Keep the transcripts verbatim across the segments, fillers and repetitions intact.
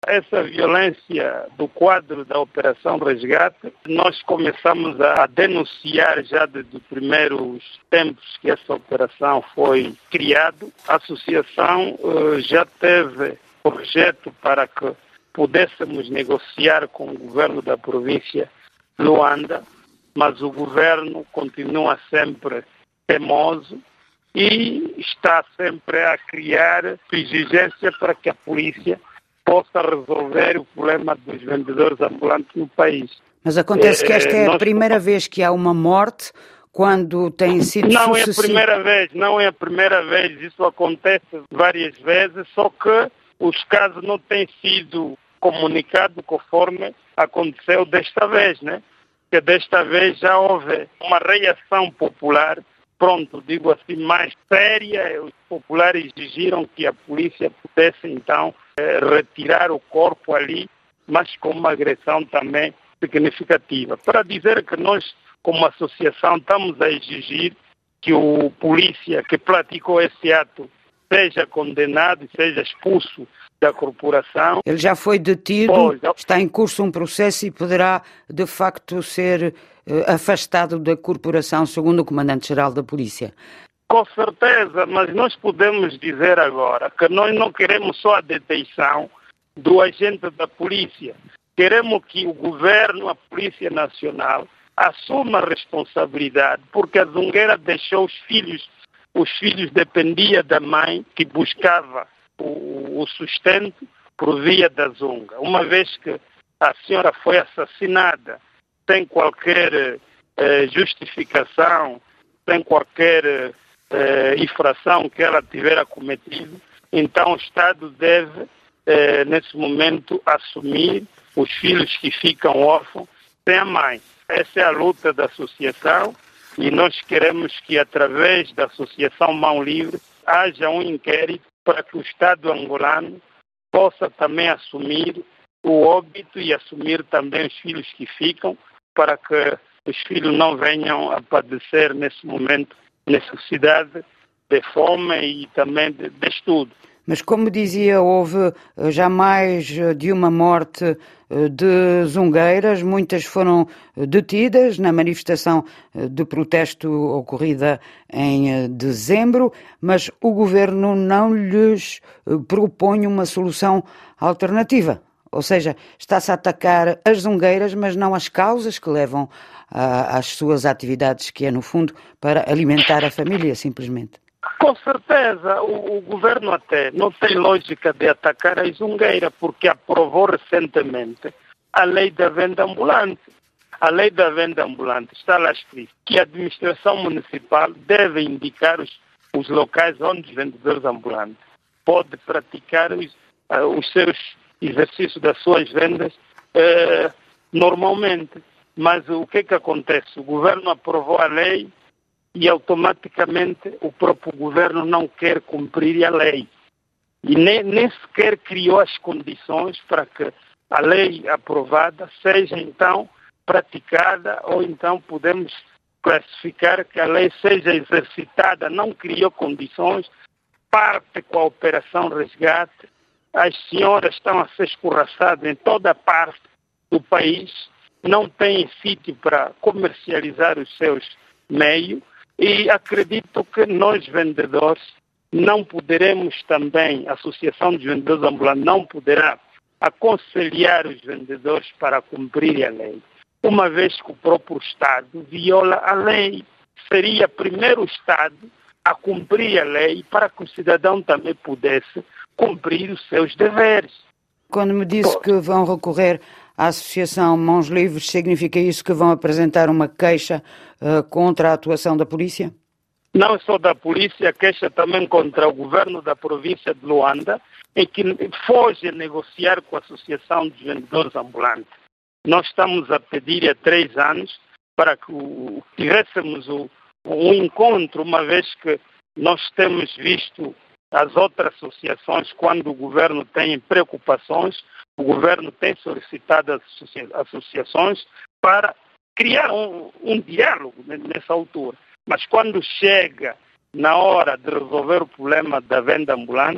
Essa violência do quadro da Operação Resgate, nós começamos a denunciar já desde os primeiros tempos que essa operação foi criada. A associação uh, já teve projeto para que pudéssemos negociar com o governo da província de Luanda, mas o governo continua sempre teimoso e está sempre a criar exigência para que a polícia possa resolver o problema dos vendedores ambulantes no país. Mas acontece que esta é a primeira vez que há uma morte quando tem sido Não é a sucessivo. primeira vez, não é a primeira vez. Isso acontece várias vezes, só que os casos não têm sido comunicados conforme aconteceu desta vez, né? Que desta vez já houve uma reação popular, pronto, digo assim, mais séria. Os populares exigiram que a polícia pudesse, então, retirar o corpo ali, mas com uma agressão também significativa. Para dizer que nós, como associação, estamos a exigir que o polícia que praticou esse ato seja condenado e seja expulso da corporação. Ele já foi detido, pois, está em curso um processo e poderá, de facto, ser uh, afastado da corporação, segundo o Comandante-Geral da Polícia. Com certeza, mas nós podemos dizer agora que nós não queremos só a detenção do agente da polícia. Queremos que o governo, a Polícia Nacional, assuma a responsabilidade, porque a Zungueira deixou os filhos, os filhos dependiam da mãe que buscava o, o sustento por via da Zunga. Uma vez que a senhora foi assassinada sem qualquer eh, justificação, sem qualquer Eh, infração que ela tiver cometido, então o Estado deve, eh, nesse momento, assumir os filhos que ficam órfãos sem a mãe. Essa é a luta da associação e nós queremos que, através da Associação Mão Livre, haja um inquérito para que o Estado angolano possa também assumir o óbito e assumir também os filhos que ficam, para que os filhos não venham a padecer nesse momento necessidade de fome e também de, de estudo. Mas, como dizia, houve já mais de uma morte de zungueiras, muitas foram detidas na manifestação de protesto ocorrida em dezembro, mas o governo não lhes propõe uma solução alternativa. Ou seja, está-se a atacar as zungueiras, mas não as causas que levam a, às suas atividades, que é, no fundo, para alimentar a família, simplesmente. Com certeza, o, o governo até não tem lógica de atacar a zungueira, porque aprovou recentemente a lei da venda ambulante. A lei da venda ambulante está lá escrito que a administração municipal deve indicar os, os locais onde os vendedores ambulantes podem praticar os, uh, os seus exercício das suas vendas eh, normalmente. Mas o que que acontece? O governo aprovou a lei e automaticamente o próprio governo não quer cumprir a lei. E nem, nem sequer criou as condições para que a lei aprovada seja então praticada, ou então podemos classificar que a lei seja exercitada. Não criou condições, parte com a Operação Resgate. As senhoras estão a ser escorraçadas em toda a parte do país, não têm sítio para comercializar os seus meios e acredito que nós vendedores não poderemos também, a Associação dos Vendedores Ambulantes não poderá aconselhar os vendedores para cumprir a lei, uma vez que o próprio Estado viola a lei. Seria primeiro o Estado a cumprir a lei para que o cidadão também pudesse cumprir os seus deveres. Quando me disse que vão recorrer à Associação Mãos Livres, significa isso que vão apresentar uma queixa uh, contra a atuação da polícia? Não só da polícia, queixa também contra o governo da província de Luanda, em que foge a negociar com a Associação dos Vendedores Ambulantes. Nós estamos a pedir há três anos para que o, tivéssemos o, um encontro, uma vez que nós temos visto as outras associações, quando o governo tem preocupações, o governo tem solicitado as associações para criar um, um diálogo nessa altura. Mas quando chega na hora de resolver o problema da venda ambulante,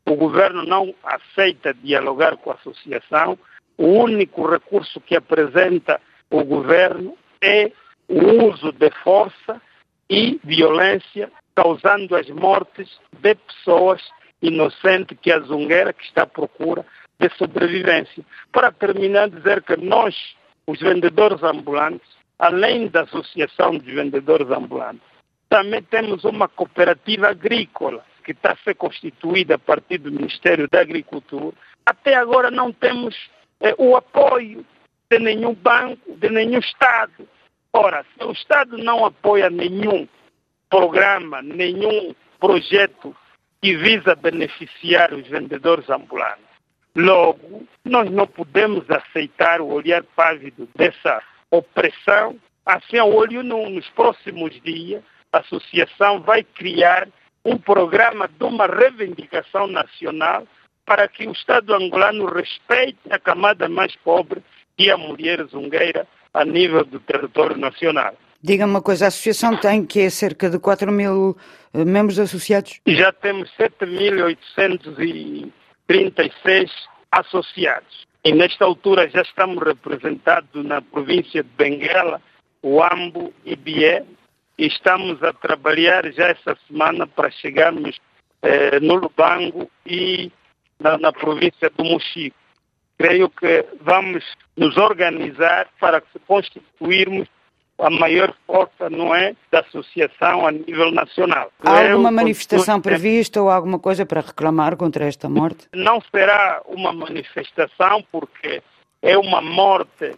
O governo não aceita dialogar com a associação. O único recurso que apresenta o governo é o uso de força e violência, causando as mortes de pessoas inocentes, que é a Zungueira, que está à procura de sobrevivência. Para terminar, dizer que nós, os vendedores ambulantes, além da Associação de Vendedores Ambulantes, também temos uma cooperativa agrícola que está a ser constituída a partir do Ministério da Agricultura. Até agora não temos eh, o apoio de nenhum banco, de nenhum Estado. Ora, se o Estado não apoia nenhum programa, nenhum projeto que visa beneficiar os vendedores ambulantes, logo, nós não podemos aceitar o olhar pávido dessa opressão. Assim, a olho nu, nos próximos dias, a associação vai criar um programa de uma reivindicação nacional para que o Estado angolano respeite a camada mais pobre, que é a mulher zungueira, a nível do território nacional. Diga-me uma coisa, a associação tem que é cerca de quatro mil uh, membros associados? Já temos sete mil oitocentos e trinta e seis associados. E nesta altura já estamos representados na província de Benguela, Huambo e Bié. E estamos a trabalhar já essa semana para chegarmos eh, no Lubango e na, na província do Mochico. Creio que vamos nos organizar para constituirmos a maior força, não é, da associação a nível nacional. Há Eu, alguma manifestação continuo... prevista ou alguma coisa para reclamar contra esta morte? Não será uma manifestação, porque é uma morte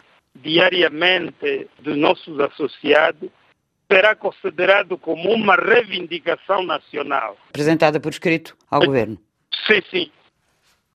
diariamente dos nossos associados. Será considerado como uma reivindicação nacional. Apresentada por escrito ao governo? Sim, sim.